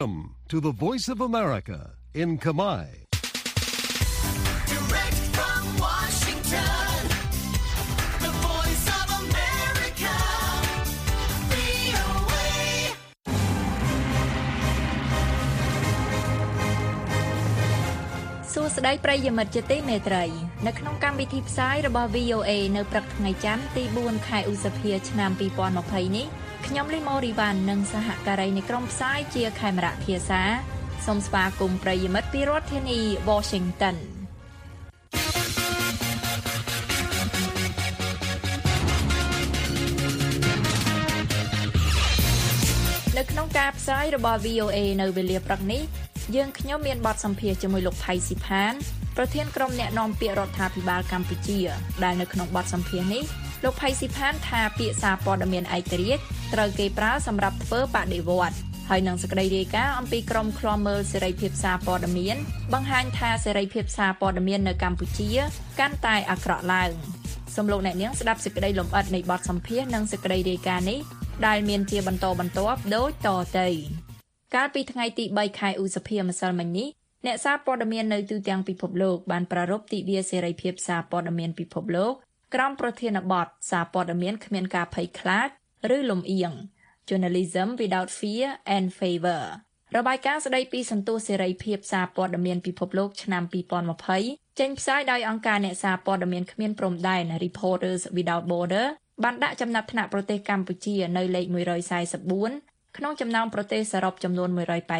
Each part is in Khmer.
Welcome to the Voice of America in Kamai. Direct from Washington, the Voice of America, VOA. សួស្តីប្រិយមិត្តជាទីមេត្រីនៅក្នុងកម្មវិធីផ្សាយរបស់ VOA នៅព្រឹកថ្ងៃច័ន្ទទី4ខែឧសភាឆ្នាំ2020នេះខ្ញុំលីម៉ូរីវ៉ាន់និងសហការីនៃក្រុមផ្សាយជាខេមរៈភាសាសូមស្វាគមន៍ប្រិយមិត្តពីរដ្ឋធានី Washington នៅក្នុងការផ្សាយរបស់ VOA នៅវេលាព្រឹកនេះយើងខ្ញុំមានបទសម្ភាសន៍ជាមួយលោកថៃស៊ីផានប្រធានក្រុមអ្នកនាំពាក្យរដ្ឋាភិបាលកម្ពុជាដែលនៅក្នុងបទសម្ភាសន៍នេះលោកផៃស៊ីផានថាពាក្យសារព័ត៌មានឯករាជ្យត្រូវគេប្រើសម្រាប់ធ្វើបដិវត្តន៍ហើយនឹងសេចក្តីរាយការណ៍អំពីក្រុមឃ្លាំមើលសេរីភាពសារព័ត៌មានបង្ហាញថាសេរីភាពសារព័ត៌មាននៅកម្ពុជាកាន់តែអាក្រក់ឡើងសូមលោកអ្នកនាងស្ដាប់សេចក្តីលម្អិតនៃបទសម្ភាសន៍និងសេចក្តីរាយការណ៍នេះដែលមានជាបន្តបន្ទាប់ដូចតទៅកាលពីថ្ងៃទី3ខែឧសភាម្សិលមិញនេះអ្នកសារព័ត៌មាននៅទូទាំងពិភពលោកបានប្រារព្ធទិវាសេរីភាពសារព័ត៌មានពិភពលោកក្រោមប្រធានបទសារព័ត៌មានគ្មានការភ័យខ្លាចឬលំអៀង Journalism without fear and favor របាយការណ៍ស្តីពីសន្ទុះសេរីភាពសារព័ត៌មានពិភពលោកឆ្នាំ2020ចេញផ្សាយដោយអង្គការអ្នកសារព័ត៌មានគ្មានព្រំដែន Reporters Without Borders បានដាក់ចំណាត់ថ្នាក់ប្រទេសកម្ពុជានៅលេខ144ក្នុងចំណោមប្រទេសសរុបចំនួន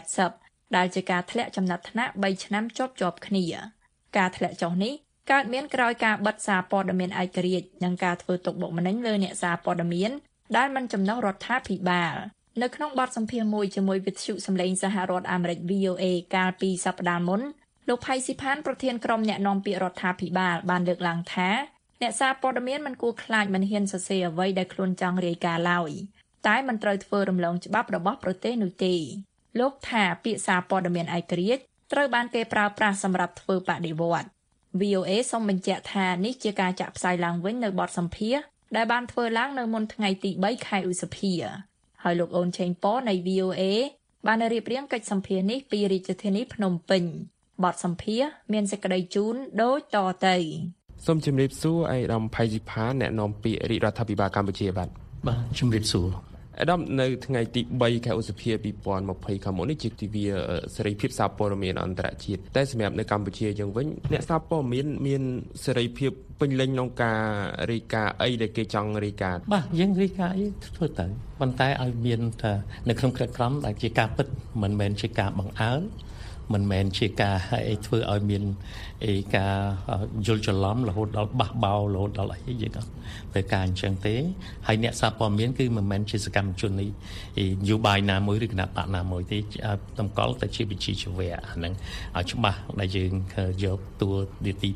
180ដែលជាការធ្លាក់ចំណាត់ថ្នាក់3ឆ្នាំជាប់គ្នាការធ្លាក់ចុះនេះកើតមានក្រោយការបិទសារព័ត៌មានឯករាជ្យនិងការធ្វើទុកបុកម្នេញលើអ្នកសារព័ត៌មានដែលមិនចំណុះរដ្ឋាភិបាលនៅក្នុងបទសម្ភាសន៍មួយជាមួយវិទ្យុសម្លេងសហរដ្ឋអាមេរិក VOA កាលពីសប្តាហ៍មុនលោកផៃស៊ីផានប្រធានក្រុមអ្នកនាំពាក្យរដ្ឋាភិបាលបានលើកឡើងថាអ្នកសារព័ត៌មានមិនគួរខ្លាចមិនហ៊ានសរសេរអ្វីដែលខ្លួនចង់រាយការណ៍ឡើយតែមិនត្រូវធ្វើរំលងច្បាប់របស់ប្រទេសនោះទេលោកថាពាក្យសារព័ត៌មានឯករាជ្យត្រូវបានគេប្រើប្រាស់សម្រាប់ធ្វើបដិវត្តន៍ VOA សូមបញ្ជាក់ថានេះជាការចាក់ផ្សាយឡើងវិញនៅបទសម្ភាសន៍ដែលបានធ្វើឡើងនៅមុនថ្ងៃទី3ខែឧសភាហើយលោកអូនឆេងប៉នៃ VOA បានរៀបរៀងកិច្ចសម្ភាសន៍នេះពីរាជធានីភ្នំពេញបទសម្ភាសន៍មានសេចក្តីជូនដូចតទៅសូមជម្រាបសួរឯកឧត្តមផៃស៊ីផានអ្នកនាំពាក្យរាជរដ្ឋាភិបាលកម្ពុជាបាទជម្រាបសួរឧត្តមនៅថ្ងៃទី3ខែឧសភា2020ខាងមុខនេះជាទិវាសេរីភាពសារព័ត៌មានអន្តរជាតិតែសម្រាប់នៅកម្ពុជាយើងវិញអ្នកសារព័ត៌មានសេរីភាពពេញលេញក្នុងការរាយការណ៍អីដែលគេចង់រាយការណ៍បាទយើងរាយការណ៍អីធ្វើទៅប៉ុន្តែឲ្យមានថានៅក្នុងក្រឹតក្រមដែលជាការពិតមិនមែនជាការបង្អើងមិនមែនជាការធ្វើឲ្យមានការយល់ច្រឡំរហូតដល់បះបោរហូតដល់អីយើងអត់ធ្វើការអញ្ចឹងទេហើយអ្នកសារព័ត៌មានគឺមិនមែនជាសកម្មជននេះនយោបាយណាមួយឬគណៈបកណាមួយទេតម្កល់តែជាវិជ្ជាជីវៈអាហ្នឹងឲ្យច្បាស់ដែលយើងយកតួនាទី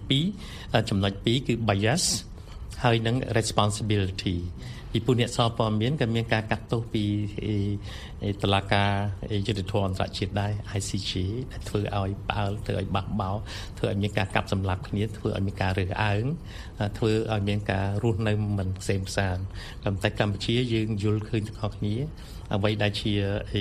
2ចំណុច2គឺ bias ហើយនឹង responsibility ពីពួកអ្នកសារព័ត៌មានក៏មានការកាត់ទោសពីតុលាការយុត្តិធម៌អន្តរជាតិដែរ ICJ ដែលធ្វើឲ្យផ្អើលធ្វើឲ្យបះបោរធ្វើឲ្យមានការកាប់សម្លាប់គ្នាធ្វើឲ្យមានការរើសអើងធ្វើឲ្យមានការរស់នៅមិនផ្សេងផ្សានប៉ុន្តែកម្ពុជាយើងយល់ឃើញទាំងអស់គ្នាអ្វីដែលជា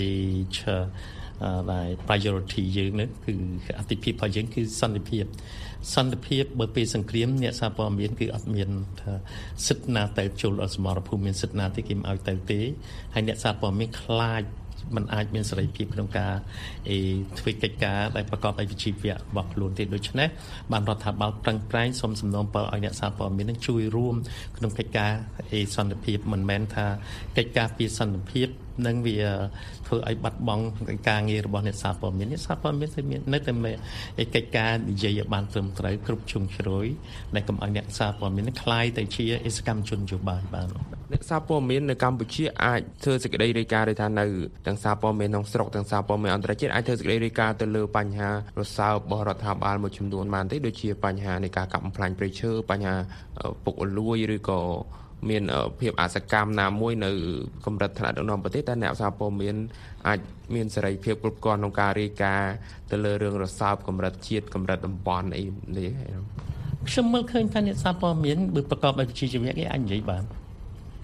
ដែល priority យើងនោះគឺអតិភិបរបស់យើងគឺសន្តិភាពបើពេលសង្គ្រាមអ្នកសារព័ត៌មានគឺអត់មានសិទ្ធិណាទៅចូលដល់សមរភូមិមានសិទ្ធិណាទេគេមិនឲ្យទៅទេហើយអ្នកសារព័ត៌មានខ្លាចมันអាចមានសេរីភាពក្នុងការធ្វើកិច្ចការដែលប្រកបដោយវិជ្ជាជីវៈរបស់ខ្លួនទេដូច្នេះបានរដ្ឋាភិបាលប្រឹងប្រែងសូមសំណូមពរឲ្យអ្នកសារព័ត៌មាននឹងជួយរួមក្នុងកិច្ចការសន្តិភាពមិនមែនថាកិច្ចការពីសន្តិភាពនឹងវាធ្វើឲ្យបាត់បង់ការងាររបស់អ្នកសារព័ត៌មានទៅមាននៅតែកិច្ចការនិយាយឲ្យបានត្រឹមត្រូវគ្រប់ជ្រុងជ្រោយដែលកុំឲ្យអ្នកសារព័ត៌មានខ្លាយទៅជាសកម្មជននយោបាយបានអ្នកសារព័ត៌មាននៅកម្ពុជាអាចធ្វើសេចក្តីរាយការណ៍ថានៅទាំងសារព័ត៌មានក្នុងស្រុកទាំងសារព័ត៌មានអន្តរជាតិអាចធ្វើសេចក្តីរាយការណ៍ទៅលើបញ្ហារសើបរបស់រដ្ឋាភិបាលមួយចំនួនបានទេដូចជាបញ្ហានៃការកាប់បំផ្លាញព្រៃឈើបញ្ហាពុករលួយឬក៏មានភាពអសកម្មណាមួយនៅកម្រិតថ្នាក់ដឹកនាំប្រទេសតែអ្នកសារព័ត៌មានអាចមានសេរីភាពគ្រប់គ្រាន់ក្នុងការរាយការណ៍ទៅលើរឿងរសើបកម្រិតជាតិកម្រិតតំបន់អីនេះខ្ញុំមើលឃើញថាអ្នកសារព័ត៌មានបើប្រកបដោយវិជ្ជាជីវៈគេអាចនិយាយបាន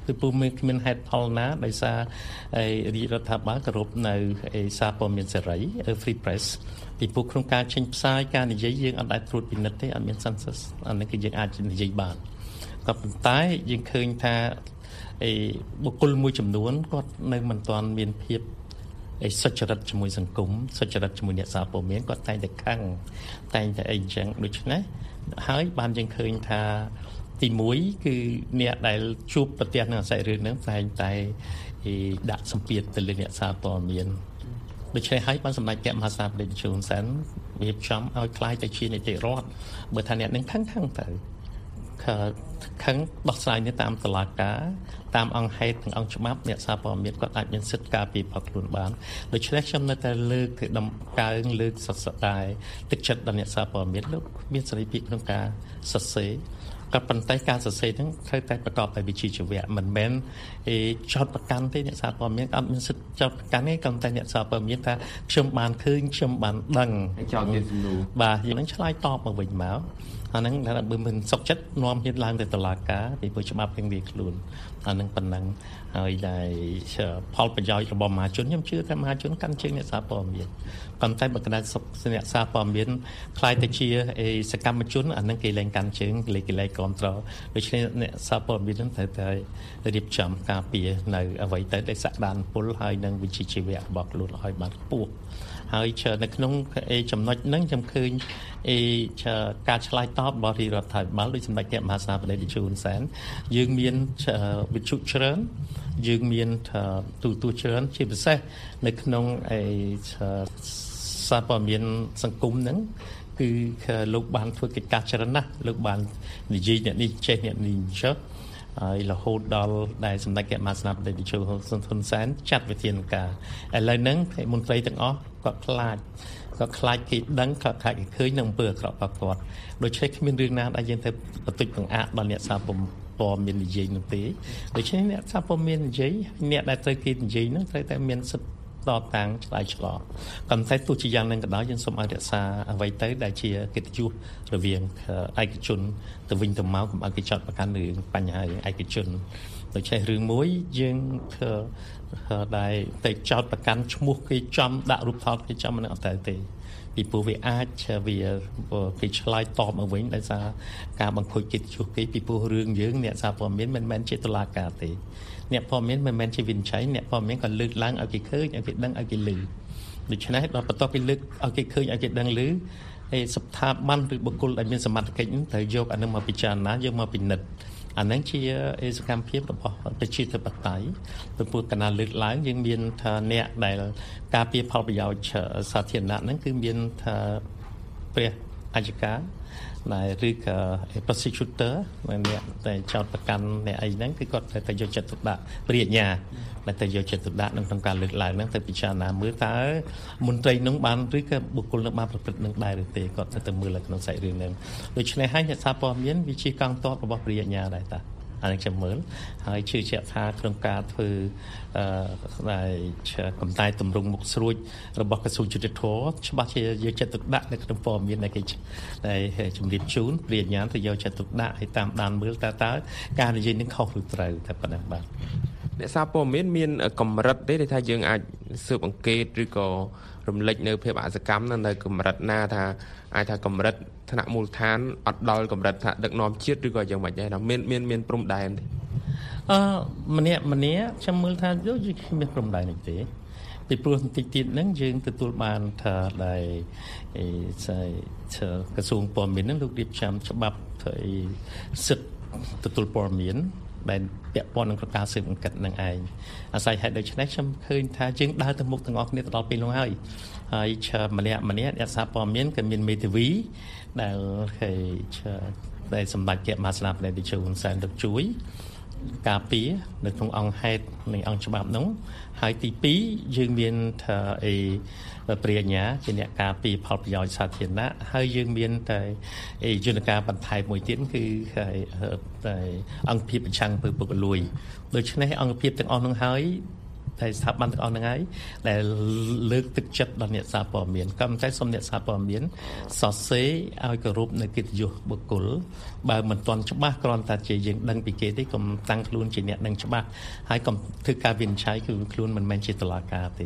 ពីព្រោះមានហេតុផលណាដោយសាររាជរដ្ឋាភិបាលគោរពនៅសារព័ត៌មានសេរី Free Press ពីព្រោះក្នុងការចេញផ្សាយការនិយាយយើងអត់អាចត្រួតពិនិត្យទេអត់មាន census អានេះគឺយើងអាចនិយាយបានក៏ប៉ុន្តែយើងឃើញថាបុគ្គលមួយចំនួនគាត់នៅមិនទាន់មានភាពសុចរិតជាមួយសង្គមសុចរិតជាមួយអ្នកសារព័ត៌មានគាត់តែងតែខឹងតែងតែអីចឹងដូច្នេះហើយបានយើងឃើញថាទី1គឺអ្នកដែលជួបប្រទះនឹងអាស្រ័យរឿងហ្នឹងតែងតែដាក់សម្ពាធទៅលើអ្នកសារព័ត៌មានដូច្នេះហើយបានសម្ដេចព្រះមហាក្សត្រជូនសែនរៀបចំឲ្យខ្លាយទៅជានីតិរដ្ឋបើថាអ្នកនឹងខឹងទៅខឹងដោះស្រាយនេះតាមតុលាការតាមអង្គហេតុនិងអង្គច្បាប់អ្នកសារព័ត៌មានគាត់អាចមានសិទ្ធិការពារផលខ្លួនបានដូច្នេះខ្ញុំនៅតែលើកគឺដំកើងលើកសរសើរទឹកចិត្តដល់អ្នកសារព័ត៌មានលោកមានសេរីភាពក្នុងការសរសេរក៏ប៉ុន្តែការសរសេរហ្នឹងត្រូវតែប្រកបដោយវិជ្ជាជីវៈមិនមែនចោទប្រកាន់ទេអ្នកសារព័ត៌មានអត់មានសិទ្ធិចោទប្រកាន់ទេក៏តែអ្នកសារព័ត៌មានថាខ្ញុំបានឃើញខ្ញុំបានដឹងចោទមានសំណួរបាទយើងនឹងឆ្លើយតបមកវិញមកអាហ្នឹងថាបើមិនសុខចិត្តនាំហ៊ានឡើងទៅតុលាការពីព្រោះច្បាប់ទាំងវាខ្លួនអាហ្នឹងប៉ុណ្ណឹងហើយដែលផលប្រយោជន៍របស់មហាជនខ្ញុំជឿថាមហាជនកាន់ជើងអ្នកសារព័ត៌មានប៉ុន្តែបើកណ្ដាលអ្នកសារព័ត៌មានខ្លាយទៅជាសកម្មជនអាហ្នឹងគេលែងកាន់ជើងគេលែងគ្រប់គ្រងដូច្នេះអ្នកសារព័ត៌មានហ្នឹងត្រូវតែរៀបចំការពារនៅអ្វីទៅដែលសក្តានុពលហើយនឹងវិជ្ជាជីវៈរបស់ខ្លួនឲ្យបានខ្ពស់ហើយនៅក្នុងចំណុចហ្នឹងខ្ញុំឃើញការឆ្លើយតបរបស់រដ្ឋាភិបាលដោយសម្ដេចព្រះមហាក្សត្រជូនសែនយើងមានវិទ្យុច្រើនយើងមានទូទស្សន៍ច្រើនជាពិសេសនៅក្នុងសារព័ត៌មានសង្គមហ្នឹងគឺលោកបានធ្វើកិច្ចការច្រើនណាស់លោកបាននិយាយអ្នកនេះចេះអ្នកនេះចុះហើយរហូតដល់ដែលសម្ដេចព្រះមហាក្សត្រជូនសែនចាត់វិធានការឥឡូវហ្នឹងមន្ត្រីទាំងអស់គាត់ខ្លាចគេដឹងខ្លាចគេឃើញនឹងអំពើអាក្រក់របស់គាត់ដូច្នេះគ្មានរឿងណាដែលយើងទៅបន្តិចបង្អាក់ដល់អ្នកសារព័ត៌មាននិយាយនោះទេដូច្នេះអ្នកសារព័ត៌មាននិយាយអ្នកដែលត្រូវគេនិយាយនោះត្រូវតែមានសិទ្ធិតបតាំងឆ្លើយឆ្លងប៉ុន្តែទោះជាយ៉ាងហ្នឹងក៏ដោយយើងសូមឲ្យរក្សាអ្វីទៅដែលជាកិត្តិយសរវាងឯកជនទៅវិញទៅមកកុំឲ្យគេចោទប្រកាន់រឿងបញ្ហាឯកជនដូច្នេះរឿងមួយយើងដែលទៅចោទប្រកាន់ឈ្មោះគេចំដាក់រូបថតគេចំមិនអត់ទៅទេពីព្រោះវាអាចគេឆ្លើយតបមកវិញដោយសារការបង្ខូចកិត្តិយសគេពីព្រោះរឿងយើងអ្នកសារព័ត៌មានមិនមែនជាតុលាការទេអ្នកព័ត៌មានមិនមែនជាវិនិច្ឆ័យអ្នកព័ត៌មានក៏លើកឡើងឲ្យគេឃើញឲ្យគេដឹងឲ្យគេឮដូច្នេះដល់បន្ទាប់ពីលើកឲ្យគេឃើញឲ្យគេដឹងឮស្ថាប័នឬបុគ្គលដែលមានសមត្ថកិច្ចត្រូវយកអានឹងមកពិចារណាយកមកពិនិត្យអានឹងជាសកម្មភាពរបស់ប្រជាធិបតេយ្យទៅព្រោះកណាលើកឡើងយើងមានថាអ្នកដែលការពារផលប្រយោជន៍សាធារណៈហ្នឹងគឺមានថាព្រះអัยការដែលឬក៏ prosecutor អ្នកតែចោទប្រកាន់អ្នកអីហ្នឹងគឺគាត់តែយកចិត្តទុកដាក់ព្រះអាជ្ញាដែលតែយកចិត្តទុកដាក់ក្នុងការលើកឡើងហ្នឹងទៅពិចារណាមើលតើមន្ត្រីនឹងបានឬក៏បុគ្គលនឹងបានប្រព្រឹត្តនឹងដែរឬទេគាត់ទៅមើលនៅក្នុងសាច់រឿងហ្នឹងដូច្នេះហើយអ្នកសារព័ត៌មានវាជាកងទ័ពរបស់ព្រះអាជ្ញាដែរតាអានេះខ្ញុំមើលហើយជឿជាក់ថាក្នុងការធ្វើដែលកំតែតម្រង់មុខស្រួចរបស់ក្រសួងយុតិធធម៌ច្បាស់ជាយកចិត្តទុកដាក់នៅក្នុងព័ត៌មានដែលគេដែលជំរាបជូនព្រះអាជ្ញាទៅយកចិត្តទុកដាក់ឲ្យតាមដានមើលតើការនិយាយនឹងខុសឬត្រូវតែប៉ុណ្ណឹងបាទអ្នកសារព័ត៌មានកម្រិតទេដែលថាយើងអាចស៊ើបអង្កេតឬក៏រំលេចនៅភាពអសកម្មនៅកម្រិតណាថាអាចថាកម្រិតថ្នាក់មូលដ្ឋានអត់ដល់កម្រិតថាដឹកនាំជាតិឬក៏យ៉ាងម៉េចដែរមានព្រំដែនទេម្នាក់ខ្ញុំមើលថាយើងមានព្រំដែននេះទេពីព្រោះបន្តិចទៀតហ្នឹងយើងទទួលបានថាដែលក្រសួងព័ត៌មានហ្នឹងលោករៀបចំច្បាប់សិទ្ធិទទួលព័ត៌មានដែលពាក់ព័ន្ធនឹងការស៊ើបអង្កេតនឹងឯងអាស្រ័យហេតុដូច្នេះខ្ញុំឃើញថាយើងដើរទៅមុខទាំងអស់គ្នាទៅដល់ពេលនោះហើយម្នាក់អ្នកសារព័ត៌មានក៏មានមេធាវីដែលសម្ដេចព្រះមហាក្សត្រដែលជូនសែនទៅជួយការពារនៅក្នុងអង្គហេតុនៃអង្គច្បាប់នោះហើយទី2យើងមានថាព្រះអាជ្ញាជាអ្នកការពារផលប្រយោជន៍សាធារណៈហើយយើងមានតែយន្តការបន្ថែមមួយទៀតគឺអង្គភាពប្រឆាំងអំពើពុករលួយដូច្នេះអង្គភាពទាំងអស់នោះហើយតែស្ថាប័នទាំងអស់ហ្នឹងហើយដែលលើកទឹកចិត្តដល់អ្នកសារព័ត៌មានក៏តែសូមអ្នកសារព័ត៌មានសរសេរឲ្យគោរពនៅកិត្តិយសបុគ្គលបើមិនទាន់ច្បាស់គ្រាន់តែជាយើងដឹងពីគេទេកុំតាំងខ្លួនជាអ្នកដឹងច្បាស់ហើយកុំធ្វើការវិនិច្ឆ័យគឺខ្លួនមិនមែនជាតុលាការទេ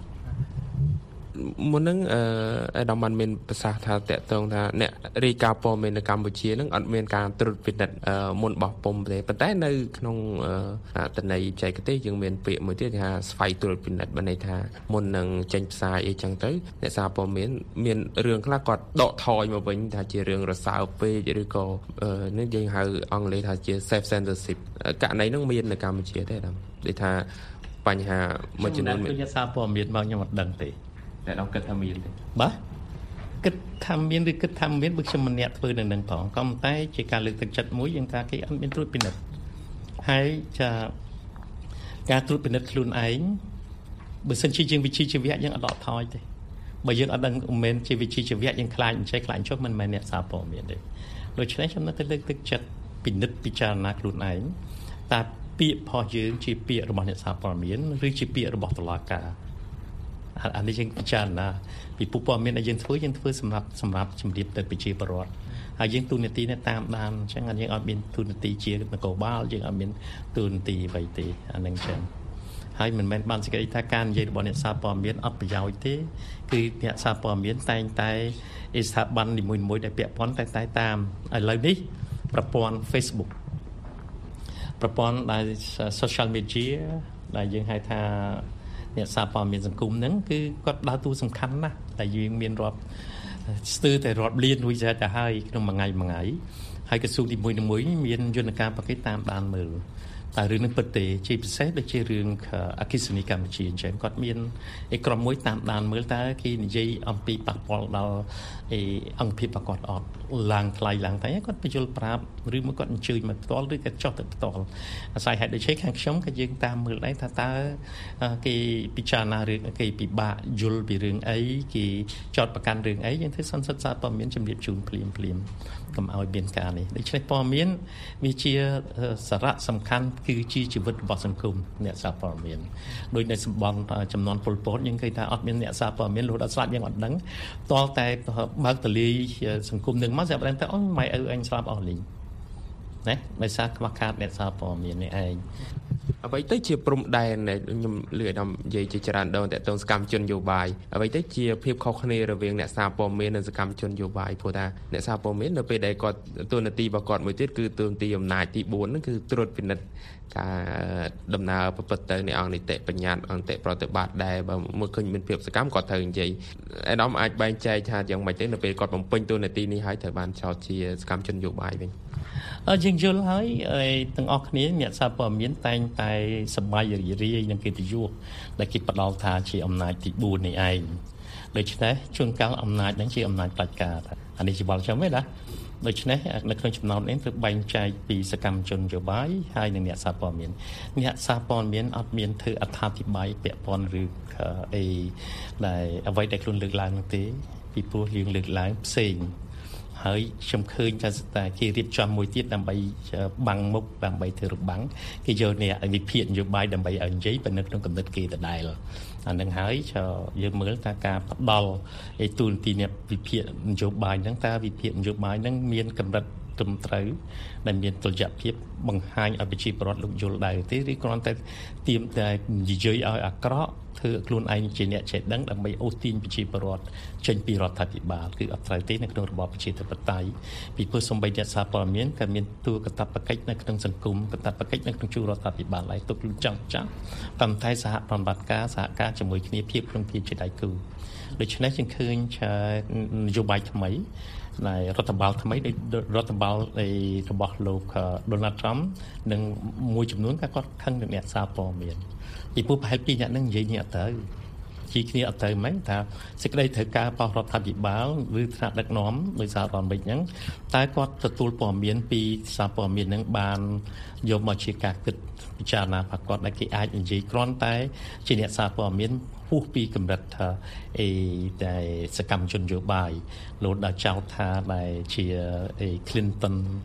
មុននឹងអាដាមបានមានប្រសាសន៍ថាតកតងថាអ្នករាយការណ៍ព័ត៌មាននៅកម្ពុជានឹងអត់មានការត្រួតពិនិត្យមុនបោះពុម្ពទេប៉ុន្តែនៅក្នុងតន័យបច្ចេកទេសយើងមានពាក្យមួយទៀតថាស្វ័យត្រួតពិនិត្យបានន័យថាមុននឹងចេញផ្សាយអីចឹងទៅអ្នកសារព័ត៌មានរឿងខ្លះគាត់ដកថយមកវិញថាជារឿងរសើបពេកឬក៏នេះយើងហៅអង់គ្លេសថាជា self censorship ករណីហ្នឹងមាននៅកម្ពុជាទេអាដាមដូចថាបញ្ហាមួយចំនួនអ្នកសារព័ត៌មានមកខ្ញុំអត់ដឹងទេតែដល់គិតថាមានទេបាទគិតថាមានឬគិតថាមានបើខ្ញុំម្នាក់ធ្វើនៅនឹងផងក៏តែជាការលើកទឹកចិត្តមួយយើងថាគេអត់មានត្រួតពិនិត្យហើយចាការត្រួតពិនិត្យខ្លួនឯងបើសិនជាយើងវិជ្ជាជីវៈយើងអត់ដកថយទេបើយើងអត់ដឹងមិនមែនជាវិជ្ជាជីវៈយើងខ្លាចអញ្ចេះខ្លាចចុះមិនមែនអ្នកសារព័ត៌មានទេដូច្នេះខ្ញុំនៅតែលើកទឹកចិត្តពិនិត្យពិចារណាខ្លួនឯងតើពាក្យរបស់យើងជាពាក្យរបស់អ្នកសារព័ត៌មានឬជាពាក្យរបស់តុលាការអានេះយើងពិចារណាពីពុព័ត៌មានដែលយើងធ្វើសម្រាប់ជំរាបទៅប្រជាពលរដ្ឋហើយយើងទូនាទីនេះតាមដានអញ្ចឹងយើងអត់មានទូនាទីជានគរបាលយើងអត់មានទូនាទីអ្វីទេអានឹងអញ្ចឹងហើយមិនមែនបានសេចក្តីថាការនិយាយរបស់អ្នកសារព័ត៌មានអត់ប្រយោជន៍ទេគឺអ្នកសារព័ត៌មានតែងតែស្ថាប័ននីមួយៗដែលពាក់ព័ន្ធតែតាមឥឡូវនេះប្រព័ន្ធ Facebook ប្រព័ន្ធដែល social media ដែលយើងហៅថាអ្នកសារព័ត៌មានសង្គមហ្នឹងគឺគាត់ដើរតួសំខាន់ណាស់តែយើងមានរាប់ស្ទើរតែរាប់លានរួចទៅហើយក្នុងមួយថ្ងៃហើយក្រសួងទី1មានយន្តការប្រកេតតាមដានមើលតែរឿងនេះពិតទេជាពិសេសដូចជារឿងអគ្គិសនីកម្ពុជាអញ្ចឹងគាត់មានក្រុមមួយតាមដានមើលតើគេនិយាយអំពីប៉ះពាល់ដល់អង្គភាពរបស់គាត់អត់ឡើងថ្លៃឡើងតែគាត់បញ្យល់ប្រាប់ឬមួយគាត់អញ្ជើញមកផ្ទាល់ឬក៏ចុះទៅផ្ទាល់អាស្រ័យហេតុដូចជាខាងខ្ញុំក៏យើងតាមមើលដែរថាតើគេពិចារណារឿងគេពិបាកយល់ពីរឿងអីគេចោទប្រកាន់រឿងអីយើងធ្វើសន្និសីទសារព័ត៌មានជំរាបជូនភ្លាមកុំឲ្យមានការនេះដូច្នេះព័ត៌មានវាជាសារៈសំខាន់គឺជាជីវិតរបស់សង្គមអ្នកសារព័ត៌មានដោយនៅសម្បត្តិចំនួនពលពតយើងឃើញថាអត់មានអ្នកសារព័ត៌មានរហូតដល់ស្លាប់យើងអត់ដឹងតលតែបើកតលាយសង្គមនឹងមកស្រាប់តែអូម៉ែឪអញស្លាប់អស់លីងណាដោយសារខ្វះខាតអ្នកសារព័ត៌មាននេះឯងអ្វីទៅជាព្រំដែនខ្ញុំលើកដល់និយាយជាច្រើនដងតទៅសកម្មជននយោបាយអ្វីទៅជាភាពខុសគ្នារវាងអ្នកសារព័ត៌មាននិងសកម្មជននយោបាយព្រោះថាអ្នកសារព័ត៌មាននៅពេលដែលគាត់តួនាទីរបស់គាត់មួយទៀតគឺតួនាទីអំណាចទី4ហ្នឹងគឺត្រួតពិនិត្យការដំណើរប្រព្រឹត្តទៅនៃអង្គនីតិបញ្ញត្តិអង្គតិប្រតិបត្តិដែរបើមើលឃើញមានភាពសកម្មគាត់ត្រូវនិយាយអាដាមអាចបែងចែកថាយ៉ាងម៉េចទៅនៅពេលគាត់បំពេញតួនាទីនេះហើយត្រូវបានចោទជាសកម្មជននយោបាយវិញយើងយល់ហើយទាំងអស់គ្នាអ្នកសារព័ត៌មានតែងតែសប្បាយរីករាយនឹងកិត្តិយសដែលគេផ្ដល់ថាជាអំណាចទី4នេះឯងដូច្នេះជួនកាលអំណាចនឹងជាអំណាចផ្ដាច់ការអានេះជាបលចំទេណាដូច្នេះនៅក្នុងចំណោមនេះគឺបែងចែកពីសកម្មជននយោបាយហើយនិងអ្នកសារព័ត៌មានអ្នកសារព័ត៌មានអត់មានធ្វើអត្ថាធិប្បាយពាក់ព័ន្ធឬអីដែលអ្វីដែលខ្លួនលើកឡើងនោះទេពីព្រោះយើងលើកឡើងផ្សេងហើយខ្ញុំឃើញថាគេរៀបចំមួយទៀតដើម្បីបាំងមុខដើម្បីធ្វើរបាំងគេយកអ្នកវិភាគនយោបាយដើម្បីឲ្យនិយាយប៉ុន្តែក្នុងកំណត់គេដដែលអានឹងហើយយើងមើលថាការផ្ដល់ទូនទីអ្នកវិភាគនយោបាយហ្នឹងតើវិភាគនយោបាយហ្នឹងមានកម្រិតត្រឹមត្រូវដែលមានតុល្យភាពបង្ហាញឲ្យប្រជាពលរដ្ឋលោកយល់ដែរទេឬគ្រាន់តែទៀមតែនិយាយឲ្យអាក្រក់ធ្វើខ្លួនឯងជាអ្នកចេះដឹងដើម្បីអូសទាញប្រជាពលរដ្ឋចេញពីរដ្ឋាភិបាលគឺអត់ត្រូវទេនៅក្នុងរបបប្រជាធិបតេយ្យពីព្រោះសំបីអ្នកសារព័ត៌មានក៏មានតួកាតព្វកិច្ចនៅក្នុងសង្គមកាតព្វកិច្ចនៅក្នុងជួររដ្ឋាភិបាលហើយទុកលុចចាស់ប៉ុន្តែសហប្រតិបត្តិការសហការជាមួយគ្នាភាពក្នុងភាពជាដៃគូដូច្នេះយើងឃើញនយោបាយថ្មីដែលរដ្ឋបាលថ្មីរដ្ឋបាលរបស់លោក Donald Trump និងមួយចំនួនគាត់ខឹងនឹងអ្នកសារព័ត៌មានពីព្រោះប្រហែលពីអ្នកនឹងនិយាយនេះអត់ទៅជាគ្នាអត់ទៅមិនថាសេចក្តីត្រូវការរបស់រដ្ឋាភិបាលឬថ្នាក់ដឹកនាំដោយសាររដ្ឋអាមេរិកហ្នឹងតែគាត់ទទួលព័ត៌មានពីសារព័ត៌មានហ្នឹងបានយកមកជាការគិតពិចារណារបស់គាត់ដែលគេអាចនិយាយគ្រាន់តែជាអ្នកសារព័ត៌មានហួសពីកម្រិតថាតែសកម្មជននយោបាយលោកដល់ចោទថាដែលជាClinton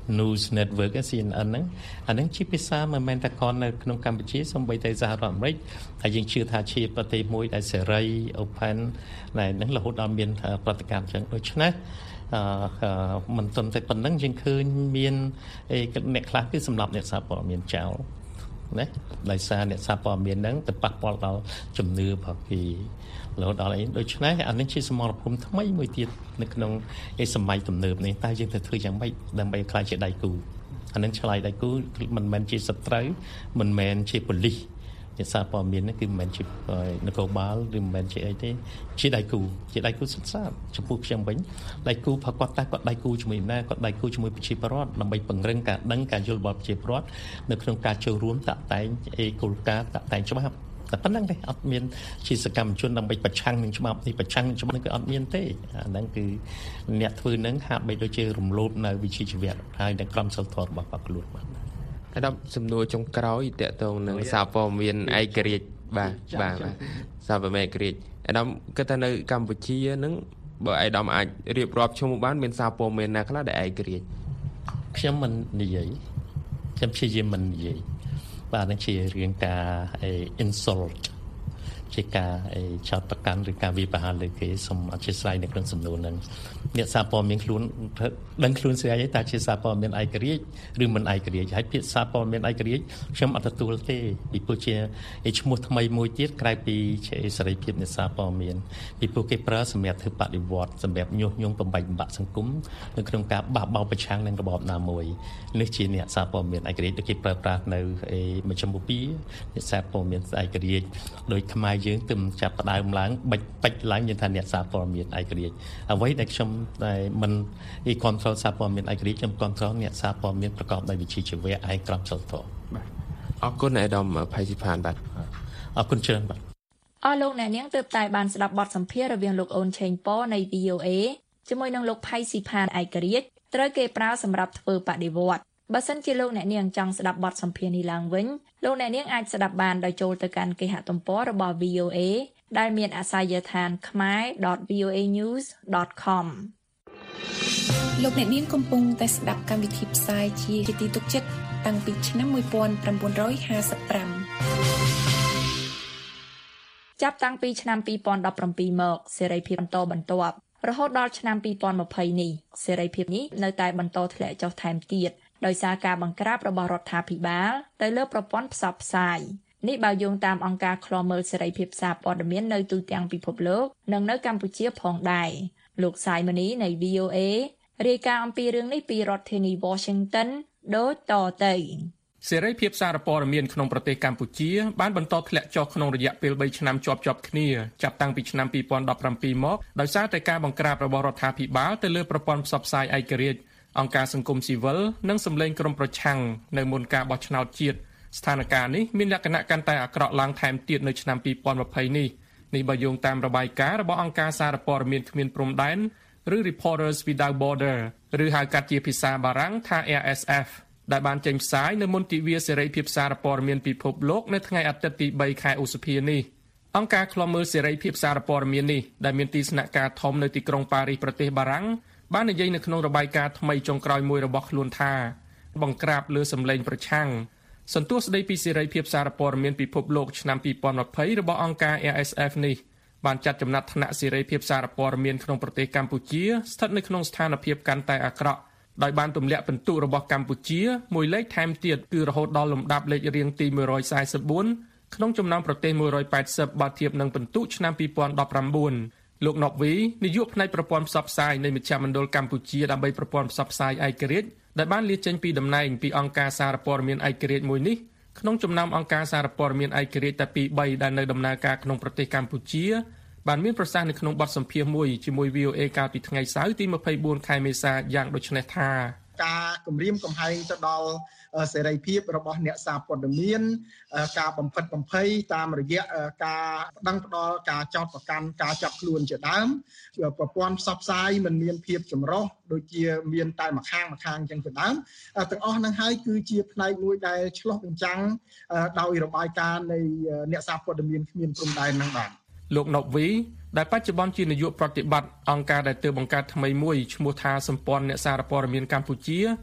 News Network CNN ហ្នឹងអាហ្នឹងជាភាសាមិនមែនតែគ្រាន់នៅក្នុងកម្ពុជាសូម្បីតែសហរដ្ឋអាមេរិកហើយយើងជឿថាជាប្រទេសមួយដែលសេរី open ដែលហ្នឹងរហូតដល់មានប្រតិកម្មចឹងដូច្នេះមិនត្រឹមតែប៉ុណ្្នឹងយើងឃើញមានអ្នកខ្លះគឺសម្រាប់អ្នកសារព័ត៌មានចោលណាដោយសារអ្នកសារព័ត៌មានហ្នឹងទៅប៉ះពាល់ដល់ជំនឿរបស់គេរហូតដល់អីដូច្នេះអានេះជាសមរភូមិថ្មីមួយទៀតនៅក្នុងសម័យទំនើបនេះតើយើងទៅធ្វើយ៉ាងម៉េចដើម្បីខ្លាចជាដៃគូអានឹងឆ្លើយដៃគូមិនមែនជាសត្រូវមិនមែនជាប៉ូលីសអ្នកសារព័ត៌មានគឺមិនមែនជានគរបាលឬមិនមែនជាអីទេជាដៃគូសិក្សាចំពោះខ្ញុំវិញដៃគូប្រកបតែគាត់ដៃគូជាមួយណាគាត់ដៃគូជាមួយប្រជាពលរដ្ឋដើម្បីពង្រឹងការដឹងការយល់របស់ប្រជាពលរដ្ឋនៅក្នុងការចូលរួមតាក់តែងគោលការណ៍តាក់តែងច្បាប់តែប៉ុណ្្នឹងទេអត់មានជាសកម្មជនដើម្បីប្រឆាំងនឹងច្បាប់នេះប្រឆាំងនឹងច្បាប់នេះគឺអត់មានទេអាហ្នឹងគឺអ្នកធ្វើហ្នឹងហាក់បីដូចជារំលោភនៅវិជ្ជាជីវៈហើយនៅក្រមសីលធម៌របស់បកខ្លួនបាទហើយដល់សំណួរចុងក្រោយតកតងនឹងសារព័ត៌មានឯករាជ្យបាទសារព័ត៌មានឯករាជ្យអាដាមគិតថានៅកម្ពុជាហ្នឹងបើអាដាមអាចរៀបរាប់ឈ្មោះបានមានសារព័ត៌មានណាខ្លះដែលឯករាជ្យខ្ញុំមិននិយាយខ្ញុំព្យាយាមមិននិយាយបាទនឹងជារឿងការinsult ជាការចោទប្រកាន់ឬការវាយប្រហារលើគេសូមអធិស្ឋាននៅក្នុងសំណួរហ្នឹងអ្នកសារព័ត៌មានខ្លួនដឹងខ្លួនស្រីតើជាសារព័ត៌មានឯករាជ្យឬមិនឯករាជ្យហើយពាក្យសារព័ត៌មានឯករាជ្យខ្ញុំអត់ទទួលទេពីព្រោះជាឈ្មោះថ្មីមួយទៀតក្រៅពីសេរីភាពអ្នកសារព័ត៌មានពីព្រោះគេប្រើសម្រាប់ធ្វើបដិវត្តសម្រាប់ញុះញង់បំបែកបំបាក់សង្គមនៅក្នុងការបះបោរប្រឆាំងនឹងរបបណាមួយនេះជាអ្នកសារព័ត៌មានឯករាជ្យដែលគេប្រើប្រាស់នៅមជ្ឈមបូព៌ាអ្នកសារព័ត៌មានឯករាជ្យដោយខ្មែរយើងទើបចាប់ផ្ដើមឡើងបាច់ឡើងយើងថាអ្នកសារព័ត៌មានឯករាជ្យអ្វីដែលខ្ញុំដែលមិនcontrol សារព័ត៌មានឯករាជ្យខ្ញុំ control អ្នកសារព័ត៌មានប្រកបដោយវិជ្ជាជីវៈឯក្រមសីលធម៌បាទអរគុណអាដាមផៃស៊ីផានបាទអរគុណច្រើនបាទអស់លោកអ្នកនាងទើបតែបានស្ដាប់បទសម្ភាសន៍រវាងលោកអូនឆេងប៉នៃ VOA ជាមួយនឹងលោកផៃស៊ីផានឯករាជ្យត្រូវគេប្រើសម្រាប់ធ្វើបដិវត្តបើសិនជាលោកអ្នកនាងចង់ស្ដាប់បទសម្ភាសន៍នេះឡើងវិញលោកអ្នកនាងអាចស្ដាប់បានដោយចូលទៅកាន់គេហទំព័ររបស់ VOA ដែលមានអាសយដ្ឋាន khmer.voanews.com លោកអ្នកនាងកំពុងតែស្ដាប់កម្មវិធីផ្សាយជាទីទុកចិត្តតាំងពីឆ្នាំ1955 ចាប់តាំងពីឆ្នាំ2017មកសេរីភាពបន្តបន្ទាប់រហូតដល់ឆ្នាំ2020នេះសេរីភាពនេះនៅតែបន្តធ្លាក់ចុះថែមទៀតដោយសារការបង្ក្រាបរបស់រដ្ឋាភិបាលទៅលើប្រព័ន្ធផ្សព្វផ្សាយនេះបើយោងតាមអង្គការឃ្លាំមើលសេរីភាពសារព័ត៌មាននៅទូទាំងពិភពលោកនិងនៅកម្ពុជាផងដែរលោកសាយម៉ានីនៃ VOA រាយការណ៍អំពីរឿងនេះពីរដ្ឋធានី Washington ដូចតទៅសេរីភាពសារព័ត៌មានក្នុងប្រទេសកម្ពុជាបានបន្តធ្លាក់ចុះក្នុងរយៈពេល3ឆ្នាំជាប់ៗគ្នាចាប់តាំងពីឆ្នាំ2017មកដោយសារតែការបង្ក្រាបរបស់រដ្ឋាភិបាលទៅលើប្រព័ន្ធផ្សព្វផ្សាយឯករាជ្យអង្គការសង្គមស៊ីវិលនិងសម្លេងក្រុមប្រឆាំងនៅមុនការបោះឆ្នោតជាតិស្ថានភាពនេះមានលក្ខណៈកាន់តែអាក្រក់ឡើងថែមទៀតនៅឆ្នាំ2020នេះបើយោងតាមរបាយការណ៍របស់អង្គការសារព័ត៌មានគ្មានព្រំដែនឬ Reporters Without Borders ឬហៅកាត់ជាភាសាបារាំងថា RSF ដែលបានចេញផ្សាយនៅមន្ទីរវាសេរីភាពសារព័ត៌មានពិភពលោកនៅថ្ងៃអាទិត្យទី3ខែឧសភានេះអង្គការឃ្លាំមើលសេរីភាពសារព័ត៌មាននេះដែលមានទីស្នាក់ការធំនៅទីក្រុងប៉ារីសប្រទេសបារាំងបាននិយាយនៅក្នុងរបាយការណ៍ថ្មីចុងក្រោយមួយរបស់ខ្លួនថាបង្ក្រាបលើសម្លេងប្រឆាំងសន្ទុះស្ដីពីសេរីភាពសារព័ត៌មានពិភពលោកឆ្នាំ2020របស់អង្គការ RSF នេះបានចាត់ចំណាត់ថ្នាក់សេរីភាពសារព័ត៌មានក្នុងប្រទេសកម្ពុជាស្ថិតនៅក្នុងស្ថានភាពកាន់តែអាក្រក់ដោយបានទម្លាក់ពិន្ទុរបស់កម្ពុជាមួយលេខថែមទៀតគឺរហូតដល់លំដាប់លេខរៀងទី144ក្នុងចំណោមប្រទេស180បើធៀបនឹងពិន្ទុឆ្នាំ2019លោកណុកវីនាយកផ្នែកប្រព័ន្ធផ្សព្វផ្សាយនៃមជ្ឈមណ្ឌលកម្ពុជាដើម្បីប្រព័ន្ធផ្សព្វផ្សាយឯករាជ្យដែលបានលាចេញពីតំណែងពីអង្គការសារព័ត៌មានឯករាជ្យមួយនេះក្នុងចំណោមអង្គការសារព័ត៌មានឯករាជ្យតែ2-3ដែលនៅដំណើរការក្នុងប្រទេសកម្ពុជាបានមានប្រសាសន៍នៅក្នុងបទសម្ភាសន៍មួយជាមួយ VOA កាលពីថ្ងៃសៅរ៍ទី24ខែមេសាយ៉ាងដូចនេះថាការគម្រាមកំហែងទៅដល់សេរីភាពរបស់អ្នកសារព័ត៌មានការបំផិតបំភ័យតាមរយៈការដឹងផ្ដល់ការចោទប្រកាន់ការចាប់ខ្លួនជាដើមប្រព័ន្ធផ្សព្វផ្សាយមិនមានភាពចម្រុះដូចជាមានតែម្ខាងអញ្ចឹងជាដើមទាំងអស់ហ្នឹងហើយគឺជាផ្នែកមួយដែលឆ្លុះបញ្ចាំងដោយរបាយការណ៍នៃអ្នកសារព័ត៌មានគ្មានព្រំដែនហ្នឹងបាទលោកណុកវីដែលបច្ចុប្បន្នជានាយកប្រតិបត្តិអង្គការដែលទើបបង្កើតថ្មីមួយឈ្មោះថាសម្ព័ន្ធអ្នកសារព័ត៌មានកម្ពុជា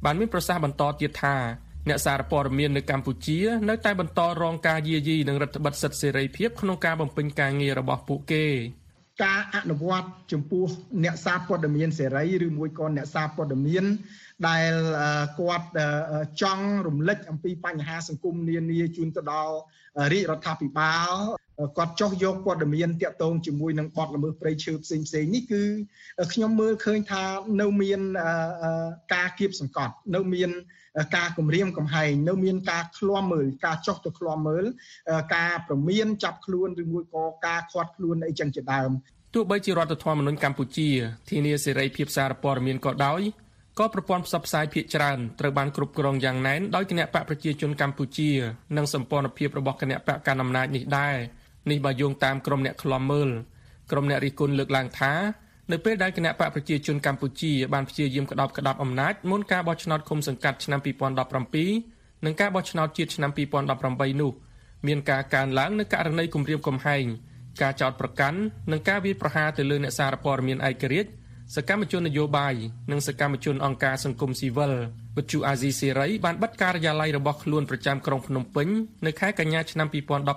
បានមានប្រសាសន៍បន្តទៀតថាអ្នកសារព័ត៌មាននៅកម្ពុជានៅតែបន្តរងការយាយីនិងរដ្ឋបិទសិទ្ធិសេរីភាពក្នុងការបំពេញការងាររបស់ពួកគេការអនុវត្តចំពោះអ្នកសារព័ត៌មានសេរីឬមួយក៏អ្នកសារព័ត៌មានដែលគាត់ចង់រំលឹកអំពីបញ្ហាសង្គមនានាជូនទៅដល់រាជរដ្ឋាភិបាលគាត់ចោះយកព័ត៌មានតាក់ទងជាមួយនឹងបទល្មើសព្រៃឈើផ្សេងៗនេះគឺខ្ញុំមើលឃើញថានៅមានការគៀបសង្កត់នៅមានការគំរាមកំហែងនៅមានការឃ្លាំមើលការចោះទៅឃ្លាំមើលការប្រមានចាប់ខ្លួនឬមួយក៏ការឃាត់ខ្លួនអីចឹងជាដើមទោះបីជារដ្ឋធម្មនុញ្ញកម្ពុជាធានាសេរីភាពសារព័ត៌មានក៏ដោយក៏ប្រព័ន្ធផ្សព្វផ្សាយភាគច្រើនត្រូវបានគ្រប់គ្រងយ៉ាងណែនដោយគណៈបកប្រជាជនកម្ពុជានិងសម្ព័ន្ធភាពរបស់គណៈបកកណ្ដាលអំណាចនេះដែរនេះបើយោងតាមក្រុមអ្នកឃ្លាំមើលក្រុមអ្នករិះគន់លើកឡើងថានៅពេលដែលគណៈបកប្រជាជនកម្ពុជាបានព្យាយាមក្តាប់អំណាចមុនការបោះឆ្នោតឃុំសង្កាត់ឆ្នាំ2017និងការបោះឆ្នោតជាតិឆ្នាំ2018នោះមានការកើនឡើងនូវករណីគំរាមកំហែងការចោទប្រកាន់និងការវាយប្រហារទៅលើអ្នកសារព័ត៌មានឯករាជ្យសកម្មជននយោបាយនិងសកម្មជនអង្គការសង្គមស៊ីវិលវិទ្យុអាស៊ីសេរីបានបិទការិយាល័យរបស់ខ្លួនប្រចាំក្រុងភ្នំពេញនៅខែកញ្ញាឆ្នាំ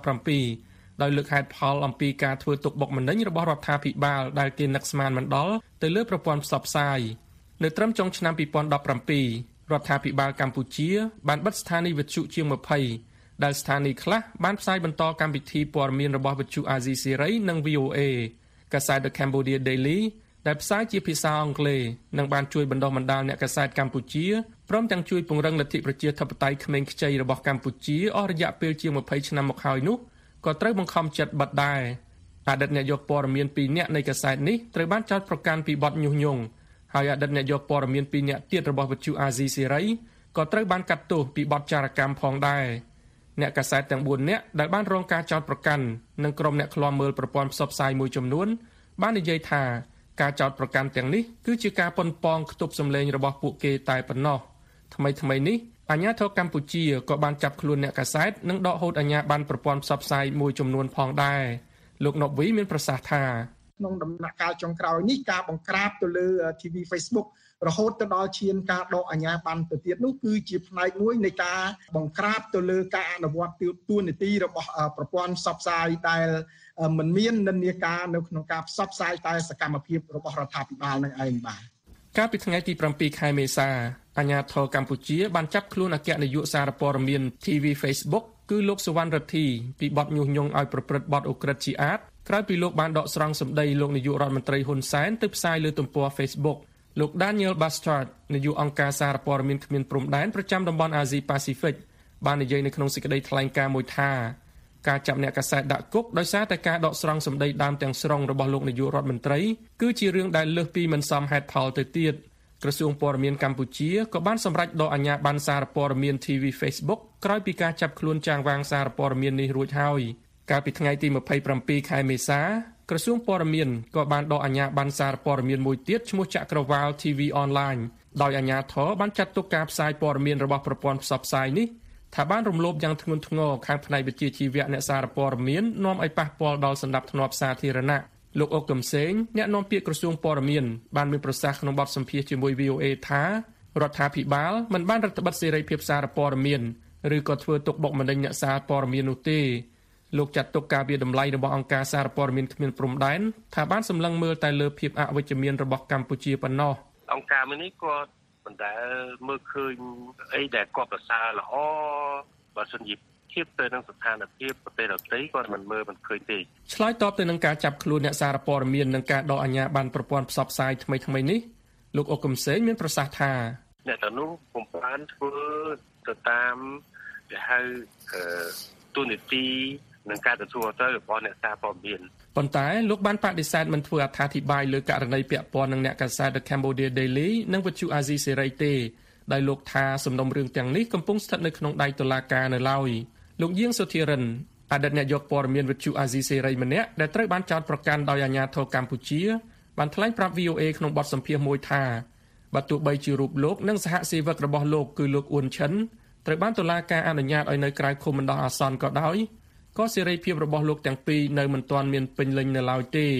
2017ដោយលើកហេតុផលអំពីការធ្វើទុកបុកម្នេញរបស់រដ្ឋាភិបាលដែលគេនឹកស្មានមិនដល់ទៅលើប្រព័ន្ធផ្សព្វផ្សាយនៅត្រឹមចុងឆ្នាំ2017រដ្ឋាភិបាលកម្ពុជាបានបិទស្ថានីយ៍វិទ្យុជាង20ដែលស្ថានីយ៍ខ្លះបានផ្សាយបន្តកម្មវិធីព័ត៌មានរបស់វិទ្យុអាស៊ីសេរីនិង VOA កាសែត The Cambodia Daily ដែលផ្សាយជាភាសាអង់គ្លេសនិងបានជួយបណ្ដុះបណ្ដាលអ្នកកាសែតកម្ពុជាព្រមទាំងជួយពង្រឹងលទ្ធិប្រជាធិបតេយ្យក្មេងខ្ចីរបស់កម្ពុជាអស់រយៈពេលជាង20ឆ្នាំមកហើយនោះក៏ត្រូវបង្ខំចិត្តបិទដែរអតីតអ្នកយកព័ត៌មាន2នាក់នៃកាសែតនេះត្រូវបានចោទប្រកាន់ពីបទញុះញង់ហើយអតីតអ្នកយកព័ត៌មាន2នាក់ទៀតរបស់វិទ្យុអាស៊ីសេរីក៏ត្រូវបានកាត់ទោសពីបទចារកម្មផងដែរអ្នកកាសែតទាំង4នាក់ដែលបានរងការចោទប្រកាន់និងក្រុមអ្នកឃ្លាំមើលប្រព័ន្ធផ្សព្វផ្សាយមួយចំនួនបាននិយាយថាការចោទប្រកាន់ទាំងនេះគឺជាការប៉ុនប៉ងខ្ទប់សម្លេងរបស់ពួកគេតែប៉ុណ្ណោះថ្មីនេះអាជ្ញាធរកម្ពុជាក៏បានចាប់ខ្លួនអ្នកកាសែតនិងដកហូតអាជ្ញាប័ណ្ណប្រព័ន្ធផ្សព្វផ្សាយមួយចំនួនផងដែរលោកណូវីមានប្រសាសន៍ថាក្នុងដំណាក់កាលចុងក្រោយនេះការបង្ក្រាបទៅលើ TV Facebook រហូតទៅដល់ឈានការដកអាជ្ញាប័ណ្ណទៅទៀតនោះគឺជាផ្នែកមួយនៃការបង្ក្រាបទៅលើការអនុវត្តទួលនីតិរបស់ប្រព័ន្ធផ្សព្វផ្សាយដែលមិនមាននិន្នាការនៅក្នុងការផ្សព្វផ្សាយតែសកម្មភាពរបស់រដ្ឋាភិបាលនឹងឯងបាទកាលពីថ្ងៃទី7ខែមេសាអាជ្ញាធរកម្ពុជាបានចាប់ខ្លួនអគ្គនាយកសារព័ត៌មាន TV Facebook គឺលោកសុវណ្ណរិទ្ធីពីបទញុះញង់ឲ្យប្រព្រឹត្តបទឧក្រិដ្ឋជាអាតក្រោយពីលោកបានដកស្រង់សម្ដីលោកនាយករដ្ឋមន្ត្រីហ៊ុនសែនទៅផ្សាយលើទំព័រ Facebook លោក Daniel Bastard នាយកអង្គការសារព័ត៌មានគ្មានព្រំដែនប្រចាំតំបន់អាស៊ីប៉ាស៊ីហ្វិកបាននិយាយនៅក្នុងសេចក្តីថ្លែងការណ៍មួយថាការចាប់អ្នកកាសែតដាក់គុកដោយសារតែការដកស្រង់សម្ដីដើមទាំងស្រុងរបស់លោកនាយករដ្ឋមន្ត្រីគឺជារឿងដែលលើសពីមិនសមហេតុផលទៅទៀតក្រសួងព័ត៌មានកម្ពុជាក៏បានសម្រេចដកអាជ្ញាប័ណ្ណសារព័ត៌មាន TV Facebook ក្រោយពីការចាប់ខ្លួនចាងវាងសារព័ត៌មាននេះរួចហើយកាលពីថ្ងៃទី27ខែមេសាក្រសួងព័ត៌មានក៏បានដកអាជ្ញាប័ណ្ណសារព័ត៌មានមួយទៀតឈ្មោះចក្រវាល TV Online ដោយអាជ្ញាធរបានចាត់ទុកការផ្សាយព័ត៌មានរបស់ប្រព័ន្ធផ្សព្វផ្សាយនេះថាបានរំលោភយ៉ាងធ្ងន់ធ្ងរខាងផ្នែកវិជ្ជាជីវៈអ្នកសារព័ត៌មាននាំឲ្យប៉ះពាល់ដល់សណ្ដាប់ធ្នាប់សាធារណៈលោកអុកកំសែងអ្នកនាំពាក្យក្រសួងព័ត៌មានបានមានប្រសាសន៍ក្នុងបទសម្ភាសន៍ជាមួយ VOA ថារដ្ឋាភិបាលមិនបានរដ្ឋបិទសេរីភាពសារព័ត៌មានឬក៏ធ្វើទុកបុកម្នេញអ្នកសារព័ត៌មាននោះទេលោកចាត់ទុកការវាយតម្លៃរបស់អង្គការសារព័ត៌មានគ្មានព្រំដែនថាបានសម្លឹងមើលតែលើភាពអវិជ្ជមានរបស់កម្ពុជាប៉ុណ្ណោះអង្គការមួយនេះក៏មិនដែលមើលឃើញអីដែលគាត់ប្រសើរល្អបើសិនជាធៀបទៅនឹងស្ថានភាពប្រទេសដទៃគាត់មិនមើលមិនឃើញទេឆ្លើយតបទៅនឹងការចាប់ខ្លួនអ្នកសារព័ត៌មាននិងការដកអាជ្ញាប័ណ្ណប្រព័ន្ធផ្សព្វផ្សាយថ្មីនេះលោកអុកកំសែងមានប្រសាសន៍ថាអ្នកទាំងនោះពុំបានធ្វើទៅតាមគេហៅទូនីតិនឹងការទទួលខុសត្រូវរបស់អ្នកសារព័ត៌មានប៉ុន្តែលោកបានបដិសេធមិនធ្វើអត្ថាធិប្បាយលើករណីពាក់ព័ន្ធនឹងអ្នកកាសែត The Cambodia Daily និងវិទ្យុអាស៊ីសេរីទេដោយលោកថាសំណុំរឿងទាំងនេះកំពុងស្ថិតនៅក្នុងដៃតុលាការនៅឡើយលោកយាងសុធារិនអតីតអ្នកយកព័ត៌មានវិទ្យុអាស៊ីសេរីម្នាក់ដែលត្រូវបានចោទប្រកាន់ដោយអាជ្ញាធរកម្ពុជាបានថ្លែងប្រាប់ VOA ក្នុងបទសម្ភាសន៍មួយថាបើទោះបីជារូបលោកនិងសហសេវករបស់លោកគឺលោកអ៊ុនឈិនត្រូវបានតុលាការអនុញ្ញាតឲ្យនៅក្រៅឃុំបណ្ដោះអាសន្នក៏ដោយក៏សេរីភាពរបស់លោកទាំងពីរនៅមិនទាន់មានពេញលេញនៅឡើយទេ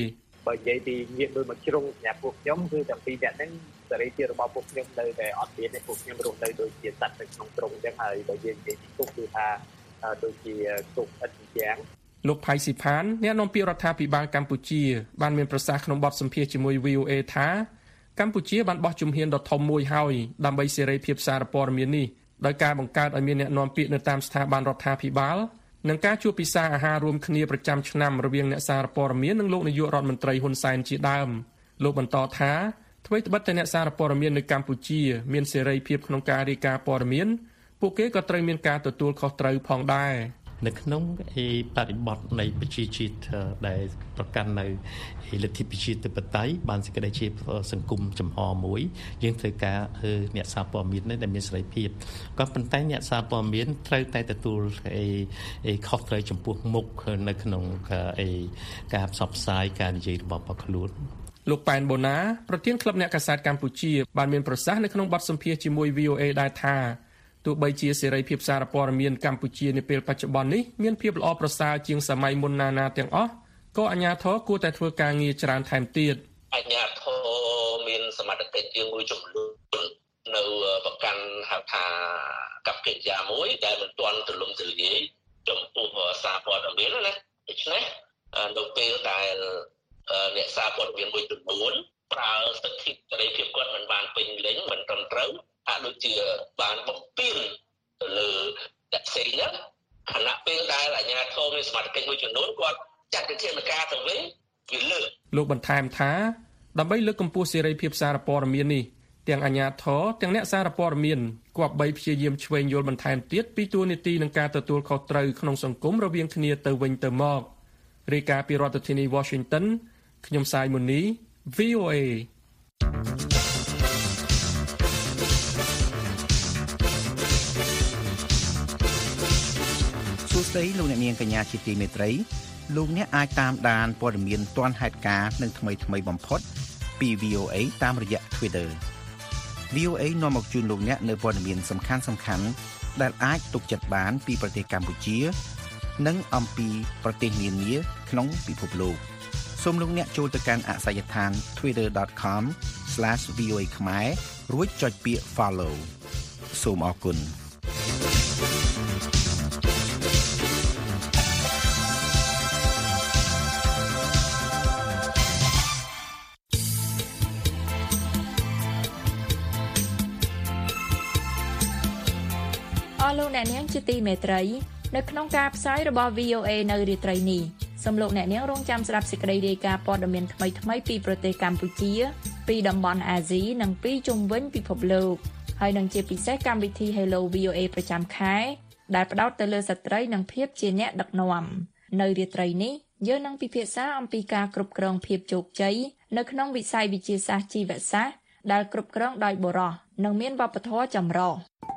បើនិយាយពីញាតិដូចមកជ្រុងសម្រាប់ពួកខ្ញុំគឺទាំងពីរអ្នកហ្នឹងសេរីភាពរបស់ពួកខ្ញុំនៅតែអត់មានទេពួកខ្ញុំរស់នៅដូចជាសត្វនៅក្នុងទ្រុងអញ្ចឹងហើយបើយើងនិយាយពីគុកគឺថាដូចជាគុកឥតជាងលោកផៃស៊ីផានអ្នកនាំពាក្យរដ្ឋាភិបាលកម្ពុជាបានមានប្រសាសន៍ក្នុងបទសម្ភាសន៍ជាមួយ VOA ថាកម្ពុជាបានបោះជំហានដ៏ធំមួយហើយដើម្បីសេរីភាពសារព័ត៌មាននេះដោយការបង្កើតឲ្យមានអ្នកនាំពាក្យនៅតាមស្ថាប័នរដ្ឋាភិបាលនិងការជួបពិសាអាហាររួមគ្នាប្រចាំឆ្នាំរវាងអ្នកសារព័ត៌មាននិងលោកនាយករដ្ឋមន្ត្រីហ៊ុនសែនជាដើមលោកបន្តថាអ្វីត្បិតតែអ្នកសារព័ត៌មាននៅកម្ពុជាមានសេរីភាពក្នុងការរាយការណ៍ព័ត៌មានពួកគេក៏ត្រូវមានការទទួលខុសត្រូវផងដែរនៅក្នុងបរិបទនៃប្រជាជាតិដែលប្រកាន់នៅលទ្ធិប្រជាធិបតេយ្យបានសេចក្តីជាសង្គមចំហមួយយើងត្រូវការអ្នកសារព័ត៌មានដែលមានសេរីភាពក៏ប៉ុន្តែអ្នកសារព័ត៌មានត្រូវតែទទួលខុសត្រូវចំពោះមុខនៅក្នុងការផ្សព្វផ្សាយការនិយាយរបស់ពួកខ្លួនលោកប៉ែនបូណាប្រធានក្លឹបអ្នកកាសែតកម្ពុជាបានមានប្រសាសន៍នៅក្នុងបទសម្ភាសន៍ជាមួយ VOA ដែរថាទោះបីជាសេរីភាពសារព័ត៌មានកម្ពុជានាពេលបច្ចុប្បន្ននេះមានភាពល្អប្រសើរជាងសម័យមុនណាៗទាំងអស់ក៏អាជ្ញាធរគួរតែធ្វើការងារច្រើនថែមទៀតអាជ្ញាធរមានសមត្ថកិច្ចជាងមួយចំនួននៅប្រកាន់ហៅថាកប្បកិរិយាមួយដែលមិនទាន់ទូលំទូលាយចំពោះសារព័ត៌មានណាដូច្នេះនៅពេលដែលអ្នកសារព័ត៌មានមួយចំនួនប្រើសិទ្ធិសេរីភាពគាត់មិនបានពេញលេញមិនត្រឹមត្រូវហាក់ដូចជាបានបំពេញទៅលើអ្នកផ្សេងហ្នឹងខណៈពេលដែលអាជ្ញាធរមានសមត្ថកិច្ចមួយចំនួនគាត់ចាត់វិធានការទៅវិញវាលើកលោកបន្ថែមថាដើម្បីលើកកម្ពស់សេរីភាពសារព័ត៌មាននេះទាំងអាជ្ញាធរទាំងអ្នកសារព័ត៌មានគប្បីព្យាយាមឆ្វេងយល់បន្ថែមទៀតពីតួនាទីនិងការទទួលខុសត្រូវក្នុងសង្គមរវាងគ្នាទៅវិញទៅមករាយការណ៍ពីរដ្ឋធានី Washington ខ្ញុំសាយមុនី VOA សួស្តីលោកអ្នកនាងកញ្ញាជាទីមេត្រីលោកអ្នកអាចតាមដានព័ត៌មានទាន់ហេតុការណ៍និងថ្មីបំផុតពី VOA តាមរយៈ Twitter VOA នាំមកជូនលោកអ្នកនៅព័ត៌មានសំខាន់ៗដែលអាចទុកចិត្តបានពីប្រទេសកម្ពុជានិងអំពីប្រទេសនានាក្នុងពិភពលោកសូមលោកអ្នកចូលទៅកាន់អាសយដ្ឋាន twitter.com/voa ខ្មែររួចចុចពាក្យ follow សូមអរគុណលោកអ្នកនាងជាទីមេត្រីនៅក្នុងការផ្សាយរបស់ VOA នៅរាត្រីនេះសូមលោកអ្នកនាងរងចាំស្ដាប់សេចក្តីរាយការណ៍ព័ត៌មានថ្មីៗពីប្រទេសកម្ពុជាពីតំបន់អាស៊ីនិងពីជុំវិញពិភពលោកហើយនឹងជាពិសេសកម្មវិធី Hello VOA ប្រចាំខែដែលផ្ដោតទៅលើស្ត្រីនិងភាពជាអ្នកដឹកនាំនៅរាត្រីនេះយើងនឹងពិភាក្សាអំពីការគ្រប់គ្រងភាពជោគជ័យនៅក្នុងវិស័យវិទ្យាសាស្ត្រជីវសាស្ត្រដែលគ្រប់គ្រងដោយបុរសនិងមានវប្បធម៌ចម្រុះ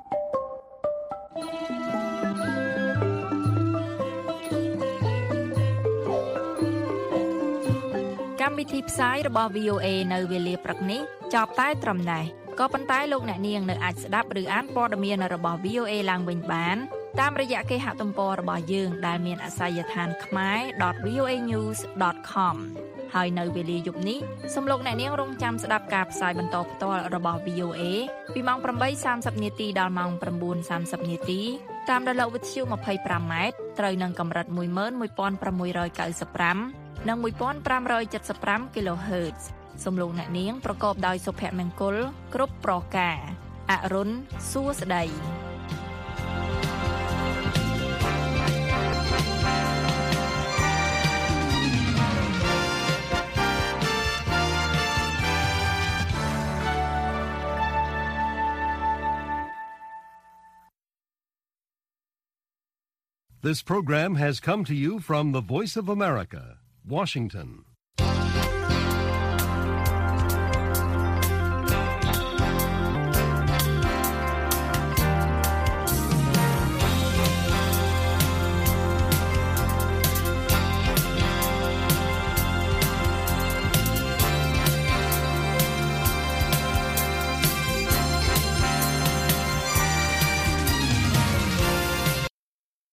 កម្មវិធីផ្សាយរបស់ VOA នៅវេលាព្រឹកនេះចប់តែត្រឹមនេះក៏ប៉ុន្តែលោកអ្នកនាងនៅអាចស្ដាប់ឬអានព័ត៌មានរបស់ VOA ឡើងវិញបានតាមរយៈគេហទំព័ររបស់យើងដែលមានអាសយដ្ឋានkhmer.voanews.com ហើយនៅវេលាយប់នេះសូមលោកអ្នកនាងរងចាំស្ដាប់ការផ្សាយបន្តផ្ទាល់របស់ VOA ពីម៉ោង 8:30 នាទីដល់ម៉ោង 9:30 នាទីតាមរលកវិទ្យុ 25M ត្រូវនឹងកម្រិត 11695 និង 1575 kHz សូមលោកអ្នកនាងប្រកបដោយសុភមង្គលគ្រប់ប្រការអរុនសួស្តី This program has come to you from the Voice of America, Washington.